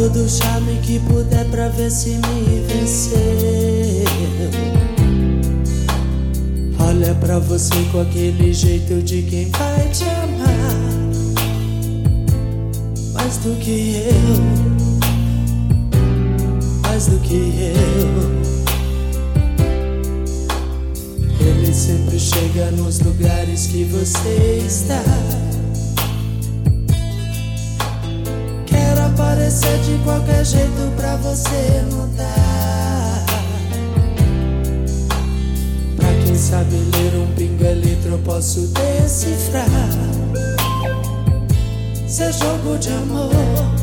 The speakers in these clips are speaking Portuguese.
todo o charme que puder pra ver se me venceu. Olha pra você com aquele jeito de quem vai te amar mais do que eu, mais do que eu. Ele sempre chega nos lugares que você está. Quero aparecer de qualquer jeito pra você mudar. Pra quem sabe ler um pinga-letra eu posso decifrar seu jogo de amor,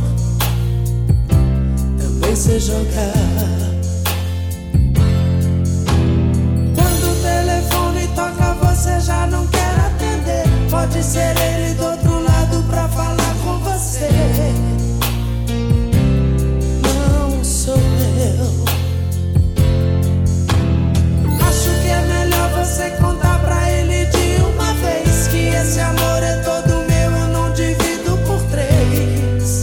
também sei jogar. Você já não quer atender, pode ser ele do outro lado pra falar com você. Não sou eu. Acho que é melhor você contar pra ele de uma vez que esse amor é todo meu, eu não divido por três.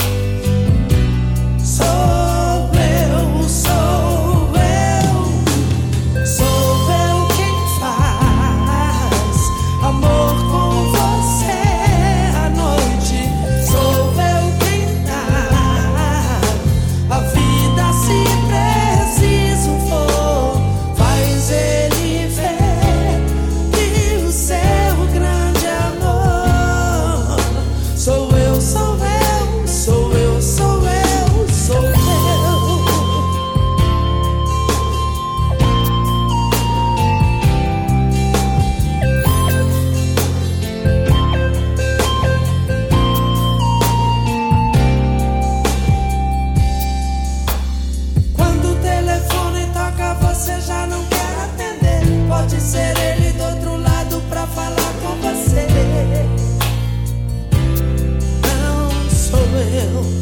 Sou eu, sou eu, sou eu quem faz amor com você à noite. Sou eu quem dá a vida se preciso for. Faz ele ver que o seu grande amor sou eu, sou eu, sou eu, sou eu, sou eu. Quando o telefone toca você já não quer atender, pode ser ele do outro lado pra falar com você. Não sou eu.